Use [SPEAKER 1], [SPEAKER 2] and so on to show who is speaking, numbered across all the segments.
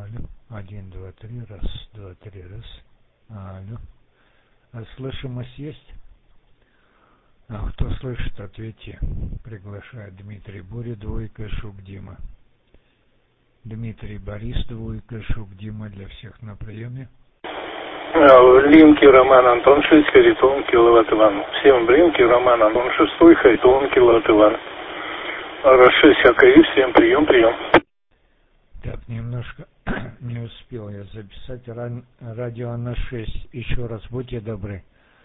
[SPEAKER 1] Алло. Один, два, три, раз, два, три, раз. Алло. А слышимость есть? А кто слышит, ответьте. Приглашает Дмитрий Буря, двойка, Шук, Дима. Дмитрий Борис, двойка, Шук, Дима для всех на приеме.
[SPEAKER 2] Линки Роман Антон 6, Харитон, киловатт Иван. Всем Блинки Роман Антон 6, Харитон, киловатт Иван. Раз-6 АКИ, всем прием.
[SPEAKER 1] Так, немножко не успел я записать. Радио на 6. Еще раз будьте добры.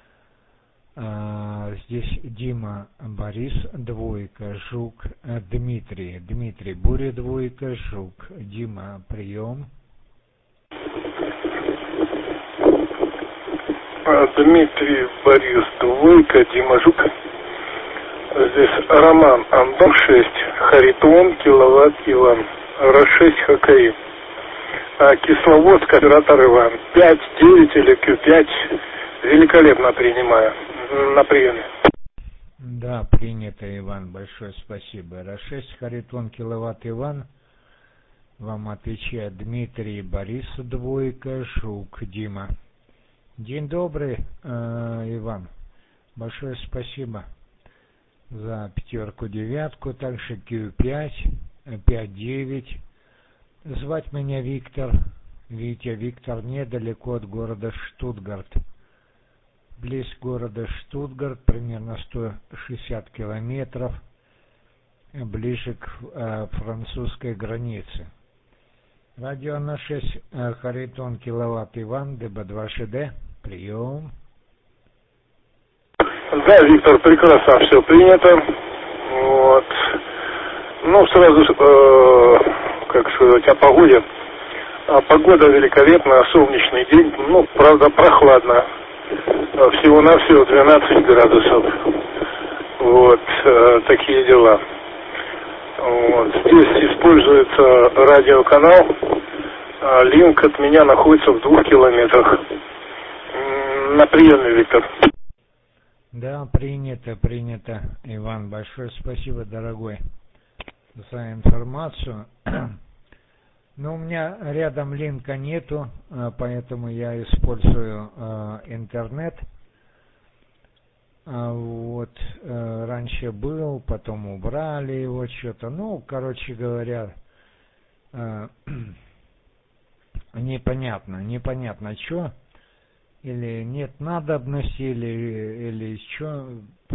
[SPEAKER 1] Здесь Дима, Борис, двойка, Жук, Дмитрий. Дмитрий Буря, двойка, Жук. Дима, прием.
[SPEAKER 2] Дмитрий Борис, двойка, Дима Жук. Здесь Роман Антон 6, Харитон, киловатт Иван. Раз-6 ХКИ. Кисловодск, оператор Иван. 5, 9 или Q5. Великолепно принимаю. На приеме.
[SPEAKER 1] Да, принято, Иван. Большое спасибо. Раз-6 Харитон, киловатт Иван. Вам отвечает Дмитрий Борис, двойка, Шук, Дима. День добрый, Иван. Большое спасибо за пятерку-девятку, также Q5, 5-9. Звать меня Виктор. Витя, Виктор, недалеко от города Штутгарт. Близ города Штутгарт, примерно 160 километров, ближе к французской границе. Радио на 6, Харитон, киловатт Иван, ДБ2ШД, прием.
[SPEAKER 2] Да, Виктор, прекрасно все принято. Вот. Ну, сразу, как сказать, о погоде. Погода великолепная, солнечный день, ну, правда, прохладно. Всего-навсего 12 градусов. Вот, такие дела. Вот. Здесь используется радиоканал. Линк от меня находится в 2 километрах. На приеме, Виктор.
[SPEAKER 1] Да, принято, Иван. Большое спасибо, дорогой, за информацию. Но у меня рядом линка нету, поэтому я использую интернет. Вот, раньше был, потом убрали его что-то. Ну, короче говоря, непонятно что. Или нет надобности, или что.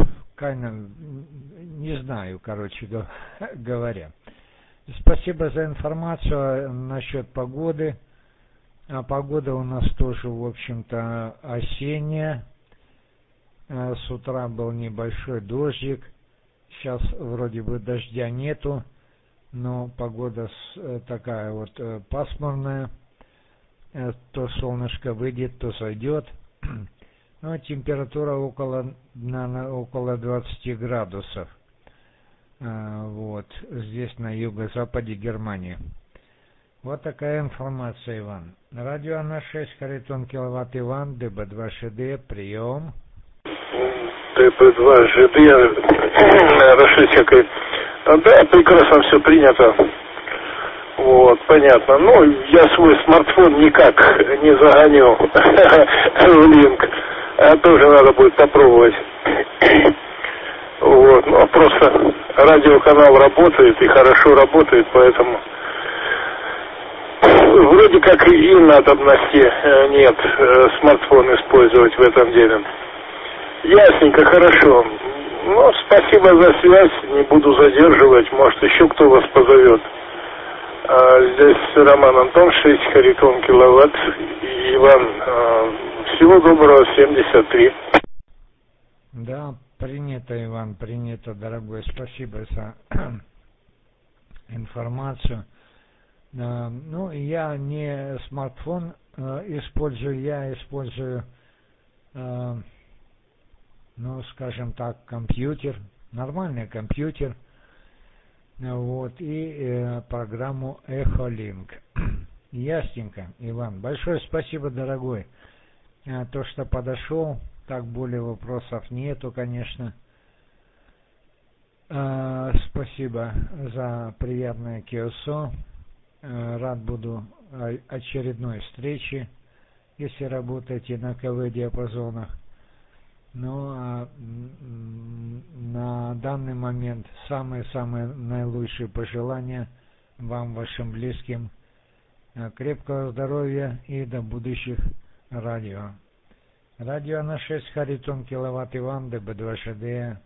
[SPEAKER 1] Не знаю, короче говоря. Спасибо за информацию насчет погоды. Погода у нас тоже, в общем-то, осенняя. С утра был небольшой дождик. Сейчас вроде бы дождя нету, но погода такая вот пасмурная. То солнышко выйдет, то сойдет. Но температура около 20 градусов. Вот, здесь на юго-западе Германии. Вот такая информация, Иван. Радио на 6, Харитон, киловатт Иван, ДБ2ШД, прием.
[SPEAKER 2] ДБ2ЖД, расширить. Да, прекрасно все принято. Вот, понятно. Ну, я свой смартфон никак не загоню в линк. Тоже надо будет попробовать. Вот, ну, просто радиоканал работает и хорошо работает, поэтому вроде как и надобности нет смартфон использовать в этом деле. Ясненько, хорошо. Ну, спасибо за связь, не буду задерживать, может еще кто вас позовет. Здесь Роман Антон 6, Харитон, киловатт, Иван, всего доброго, 73.
[SPEAKER 1] Да, принято, Иван, принято, дорогой, спасибо за информацию. Ну, я не смартфон использую, я использую, ну, скажем так, компьютер, нормальный компьютер. Вот, и программу Echolink. Ясненько, Иван. Большое спасибо, дорогой. То, что подошел, так более вопросов нету, конечно. Спасибо за приятное киосо. Рад буду очередной встречи, если работаете на КВ-диапазонах. Ну а на данный момент самые-самые наилучшие пожелания вам, вашим близким, крепкого здоровья и до будущих радио. Радио на 6 Харитон киловатт Иван, ДБ2ШД,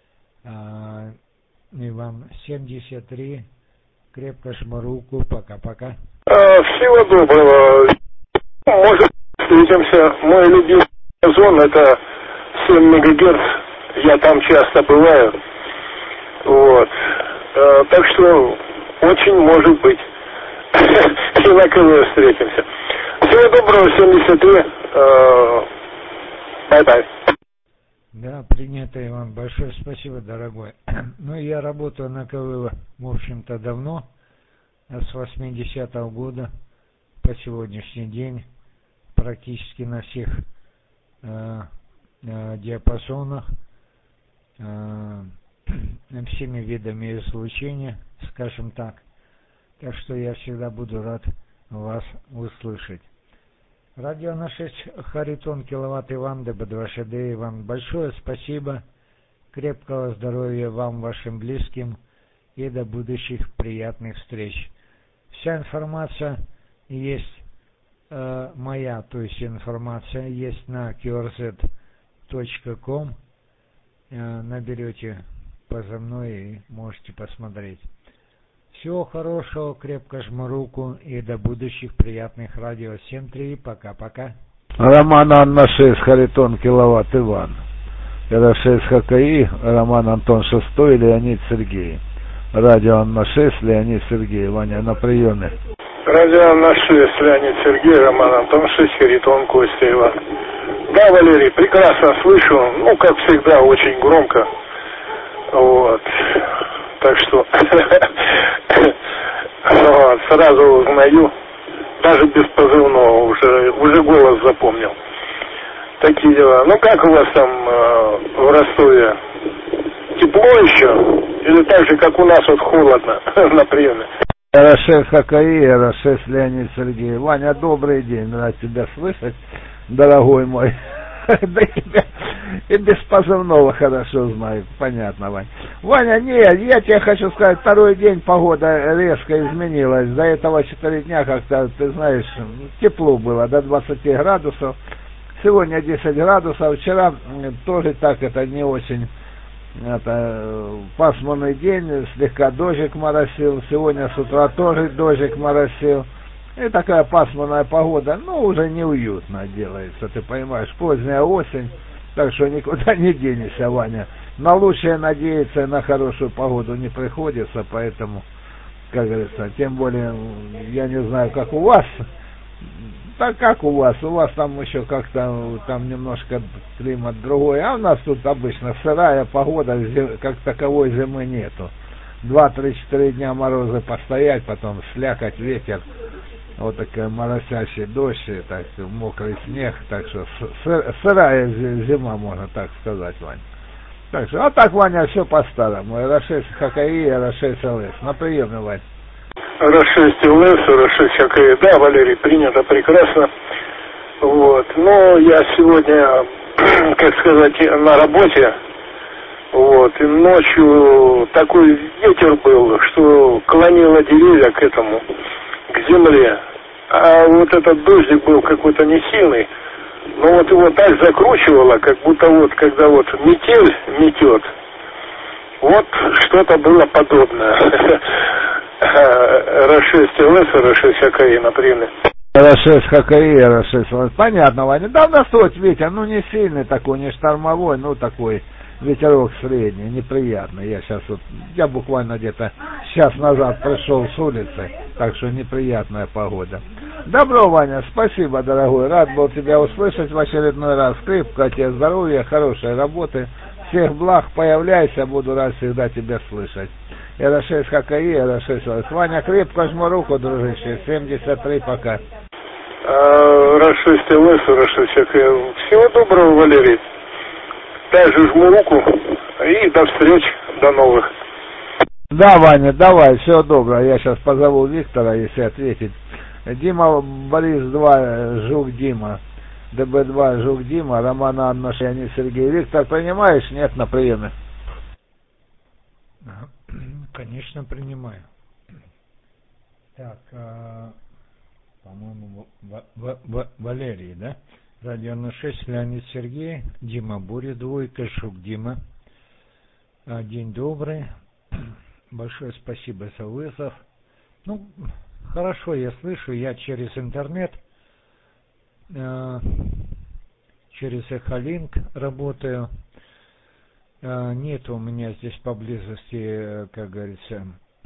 [SPEAKER 1] Иван 73, крепко жму руку, пока-пока.
[SPEAKER 2] Всего доброго. Может, встретимся. Мой любимый диапазон — это 7 мегагерц. Я там часто бываю. Вот. Так что очень может быть. И на КВ встретимся. Всего доброго, 73. Бай-бай.
[SPEAKER 1] Да, принято, Иван. Большое спасибо, дорогой. Ну, я работаю на КВ, в общем-то, давно, с 80-го года по сегодняшний день, практически на всех диапазонах, всеми видами излучения, скажем так. Так что я всегда буду рад вас услышать. Радио на 6 Харитон киловатт Иван, ДБ2ШД Иван. Большое спасибо. Крепкого здоровья вам, вашим близким, и до будущих приятных встреч. Вся информация есть моя, то есть информация есть на qrz.com. Наберете позывной и можете посмотреть. Всего хорошего, крепко жму руку и до будущих приятных радио 7.3. Пока-пока.
[SPEAKER 3] Роман Анна 6, Харитон киловатт Иван. РА6 ХКИ, Роман Антон 6, Леонид Сергей. Радио Анна 6, Леонид Сергей. Ваня на приеме.
[SPEAKER 2] Радио Анна 6, Леонид Сергей, Роман Антон 6, Харитон Костя Иван. Да, Валерий, прекрасно слышу. Ну, как всегда, очень громко. Вот. Так что вот, сразу узнаю, даже без позывного, уже голос запомнил. Такие дела. Ну как у вас там в Ростове? Тепло еще? Или так же, как у нас, вот холодно на приеме?
[SPEAKER 3] РА6 ХКИ, РА6 Леонид Сергей. Ваня, добрый день, рад тебя слышать, дорогой мой. Да и без позывного хорошо знаю, понятно, Ваня. Ваня, нет, я тебе хочу сказать, второй день погода резко изменилась. До этого 4 дня как-то, ты знаешь, тепло было, до 20 градусов. Сегодня 10 градусов, вчера тоже так, это не очень, это пасмурный день, слегка дождик моросил. Сегодня с утра тоже дождик моросил. И такая пасмурная погода, ну, уже неуютно делается, ты понимаешь, поздняя осень, так что никуда не денешься, Ваня. На лучшее надеяться, на хорошую погоду не приходится, поэтому, как говорится, тем более, я не знаю, как у вас, так как у вас там еще как-то, там немножко климат другой, а у нас тут обычно сырая погода, как таковой зимы нету. 2-3-4 дня морозы постоять, потом слякоть, ветер. Вот такая моросящий дождь, так, мокрый снег, так что сырая зима, можно так сказать, Ваня. Так что, а так, Ваня, все по-старому. РА6 ХКИ, РА6 ЛС. На приеме, Вань.
[SPEAKER 2] РА6 ЛС, РА6 ХКИ. Да, Валерий, принято прекрасно. Вот. Но я сегодня, как сказать, на работе. Вот. И ночью такой ветер был, что клонило деревья к этому, к земле. А вот этот дождик был какой-то не сильный, но вот его так закручивало, как будто вот, когда вот метель метет, вот что-то было подобное. РА6 ЛС, РА6 ХКИ, например.
[SPEAKER 3] РА6 ХКИ, РА6 ЛС. Понятно, Ваня. Да, у нас тут ветер, ну не сильный такой, не штормовой, ну такой ветерок средний, неприятный. Я буквально где-то час назад пришел с улицы, так что неприятная погода. Добро, Ваня, спасибо, дорогой, рад был тебя услышать в очередной раз. Крепкого тебе здоровья, хорошей работы, всех благ, появляйся, буду рад всегда тебя слышать. РА6 ХКИ, РА6 ЛС. Ваня, крепко жму руку, дружище, 73, пока.
[SPEAKER 2] РА6 ЛС, РА6 ХКИ. Всего доброго, Валерий. Также жму руку и до встреч, до новых.
[SPEAKER 3] Да, Ваня, давай, всего доброго. Я сейчас позову Виктора, если ответить. Дима Борис 2, Жук Дима. ДБ2, Жук Дима, Роман Анна, Шани Сергей. Виктор, принимаешь? Нет, на приеме.
[SPEAKER 1] Конечно, принимаю. Так, по-моему, Валерий, да? Радио на 6, Леонид Сергей, Дима Буря, двойка, Жук Дима. День добрый. Большое спасибо за вызов. Ну, хорошо, я слышу, я через интернет, через Эхолинк работаю. Нет у меня здесь поблизости, как говорится,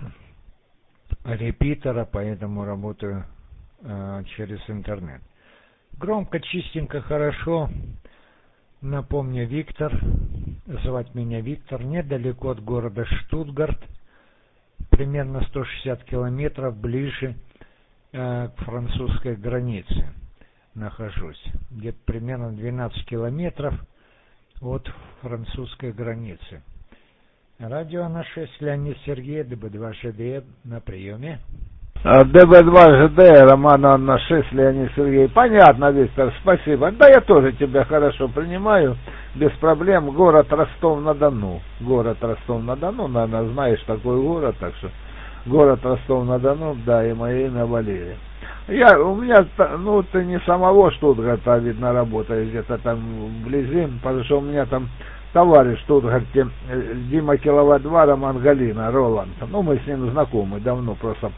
[SPEAKER 1] репитера, поэтому работаю через интернет. Громко, чистенько, хорошо. Напомню, Виктор, звать меня Виктор, недалеко от города Штутгарт, примерно 160 километров ближе к французской границе нахожусь. Где-то примерно 12 километров от французской границы. Радио на 6, Леонид Сергей, ДБ2 ЖД на приеме.
[SPEAKER 3] ДБ2 ЖД, Роман Анна 6, Леонид Сергей. Понятно, Виктор, спасибо. Да, я тоже тебя хорошо принимаю, без проблем. Город Ростов-на-Дону. Город Ростов-на-Дону, наверное, знаешь такой город, так что город Ростов-на-Дону, да, и мое имя Валерий. У меня, ну, ты не самого Штутгарта, видно, работаешь где-то там вблизи, потому что у меня там товарищ в Штутгарте, Дима Киловатт-2, Роман Галина, Роланд. Ну, мы с ним знакомы давно, просто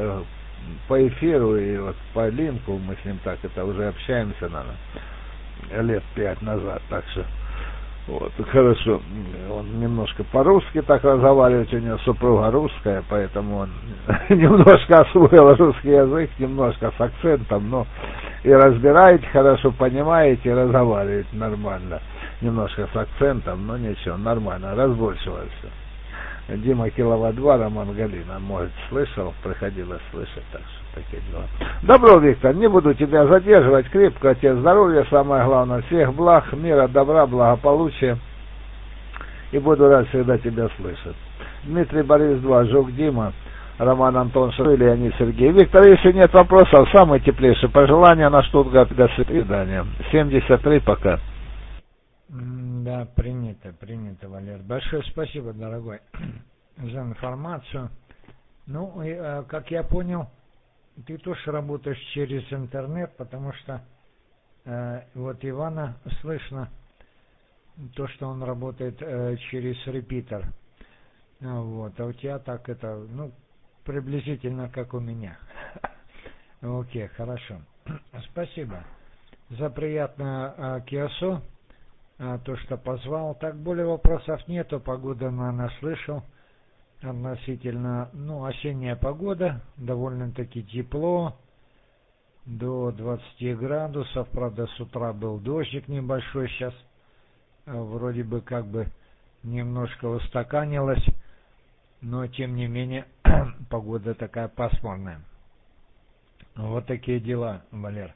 [SPEAKER 3] по эфиру и вот по линку мы с ним так это уже общаемся, наверное, лет 5 назад, так что вот, хорошо. Он немножко по-русски так разговаривает, у него супруга русская, поэтому он немножко освоил русский язык, немножко с акцентом, но и разбираете хорошо, понимаете, и разговариваете нормально. Немножко с акцентом, но ничего, нормально, разборчиво все. Дима Киловатт-2, Роман Галина, может, слышал, приходилось слышать, так что такие дела. Добро, Виктор, не буду тебя задерживать, крепко тебе здоровья, самое главное, всех благ, мира, добра, благополучия, и буду рад всегда тебя слышать. Дмитрий Борис 2, Жук Дима, Роман Антон Шры, Леонид Сергей. Виктор, если нет вопросов, самые теплейшие пожелания на Штутгарт, до свидания. 73 пока.
[SPEAKER 1] Да, принято, Валер. Большое спасибо, дорогой, за информацию. Ну, и, как я понял, ты тоже работаешь через интернет, потому что вот Ивана слышно, то, что он работает через репитер. Вот, а у тебя так это, ну, приблизительно как у меня. Окей, хорошо. Спасибо за приятное киосо. То, что позвал. Так, более вопросов нету. Погода, наверное, слышал. Относительно, ну, осенняя погода. Довольно-таки тепло. До 20 градусов. Правда, с утра был дождик небольшой. Сейчас вроде бы как бы немножко устаканилось. Но, тем не менее, погода такая пасмурная. Вот такие дела, Валер.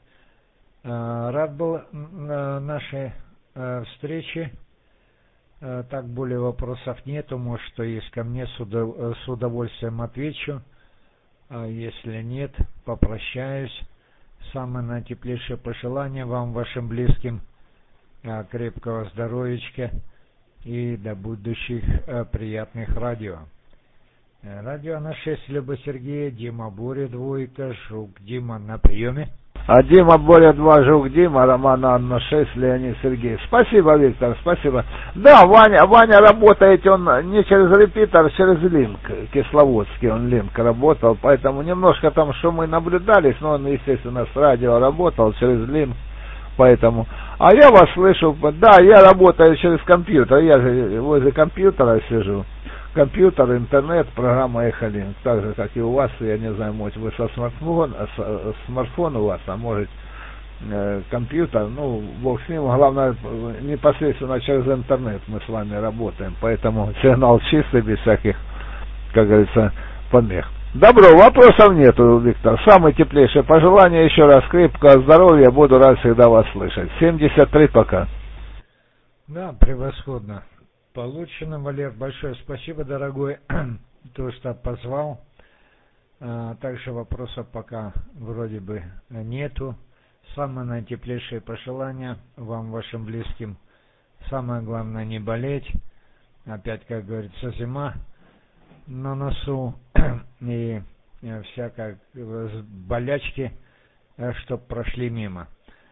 [SPEAKER 1] Рад был нашей встречи. Так, более вопросов нету. Может, что есть ко мне, с удовольствием отвечу. А если нет, попрощаюсь. Самое наитеплейшее пожелание вам, вашим близким, крепкого здоровья и до будущих приятных радио. Радио на 6, Люба Сергея, Дима Буря, двойка, Жук Дима на приеме.
[SPEAKER 3] Дима Боря 2, Жук Дима, Роман Анна 6, Леонид Сергей. Спасибо, Виктор, спасибо. Да, Ваня работает, он не через репитер, а через линк, Кисловодский он линк работал, поэтому немножко там шумы наблюдались, но он, естественно, с радио работал через линк, поэтому. А я вас слышу, да, я работаю через компьютер, я же возле компьютера сижу. Компьютер, интернет, программа Эхолинк, так же, как и у вас, я не знаю, может, вы со смартфон у вас, а может, компьютер, ну, бог с ним, главное, непосредственно через интернет мы с вами работаем, поэтому сигнал чистый, без всяких, как говорится, помех. Добро, вопросов нету, Виктор. Самые теплейшие пожелания, еще раз крепкого здоровья, буду рад всегда вас слышать. 73 пока.
[SPEAKER 1] Да, превосходно. Получено, Валер, большое спасибо, дорогой, то, что позвал. Также вопросов пока вроде бы нету. Самые наитеплейшие пожелания вам, вашим близким. Самое главное не болеть. Опять, как говорится, зима на носу. И всякие болячки, чтоб прошли мимо.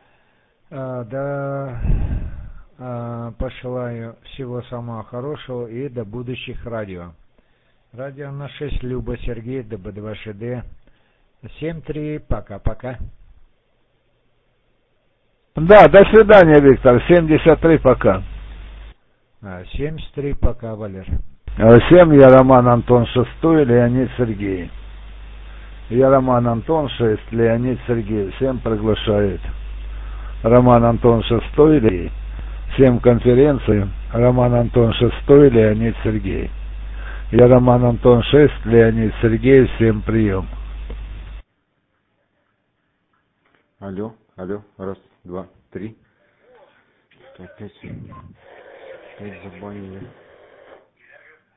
[SPEAKER 1] Пожелаю всего самого хорошего и до будущих радио. Радио на 6, Люба, Сергей, ДБ2ШД. 7-3, пока-пока.
[SPEAKER 3] Да, до свидания, Виктор. 73, пока.
[SPEAKER 1] 73, пока, Валер.
[SPEAKER 3] 7, я Роман Антон 6, Леонид Сергей. Я Роман Антон 6, Леонид Сергей. Всем приглашает. Роман Антон 6, Леонид. Всем конференции. Роман Антон 6, Леонид Сергей. Я Роман Антон 6, Леонид Сергей. Всем прием.
[SPEAKER 4] Алло, раз, два, три. Опять забанили.